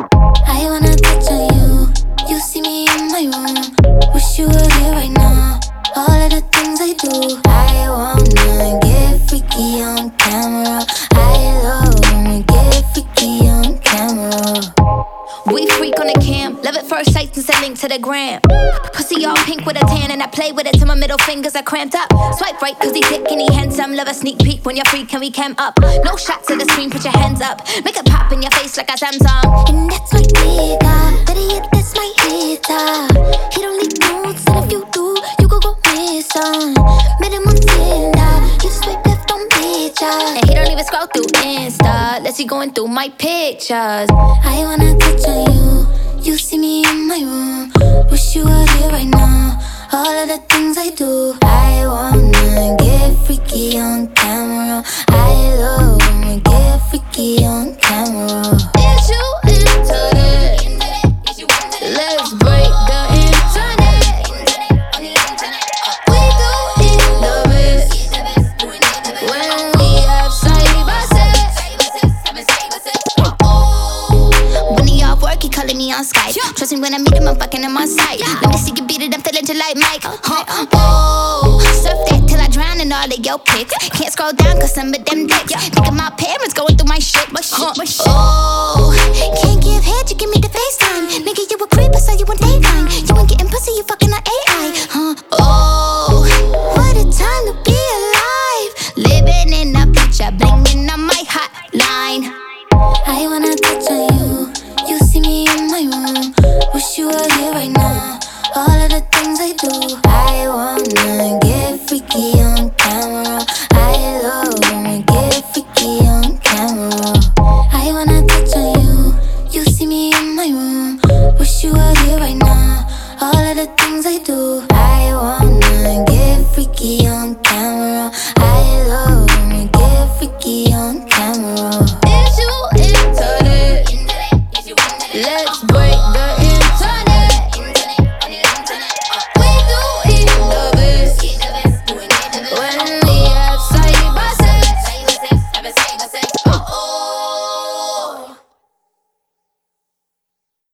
I wanna touch on you. You see me in my room. Wish you were here right now. All of the things I do. I wanna get freaky on camera. I love when we get freaky on camera. We freak on the cam, love at first sight since I link to the gram. Pussy all pink with a tan and I play with it till my middle fingers are cramped up. Swipe right cause he thick and he handsome. Love a sneak peek when you're free, can we cam up? No shots to the screen, put your hands up. Make it pop in your face like a Samsung. And that's my nigga, better yet that's my hitter. He don't leave notes and if you do, you could go missing. Met him on Tinder, you swipe left on pictures. And he don't even scroll through Insta, unless he going through my pictures. I wanna touch on you. You see me in my room. Wish you were here right now. All of the things I do. I wanna get freaky on camera. I love when we get freaky on camera. Is you into it? Let's break the internet. We do it the best when we have side by side. When he off work, he calling me on Skype. Trust me when I meet him, I'm fucking him on sight. Let me see you beat it, I'm feeling just like Mike. Oh, surf that till I drown in all of your pics. Can't scroll down cause some of them dicks. Think of my parents going through my shit. Oh, can't give head, you give me the FaceTime. Nigga, you a creep, I saw you on Daytime. You ain't getting pussy, you fucking on AI. Oh, what a time to be alive. Living in a picture, blinging on my hotline. I wanna touch on you. You see me in my room. Wish you were here right now. All of the things I do. I wanna get freaky on camera. I love when we get freaky on camera. I wanna touch on you. You see me in my room. Wish you were here right now. All of the things I do. I wanna get freaky on camera.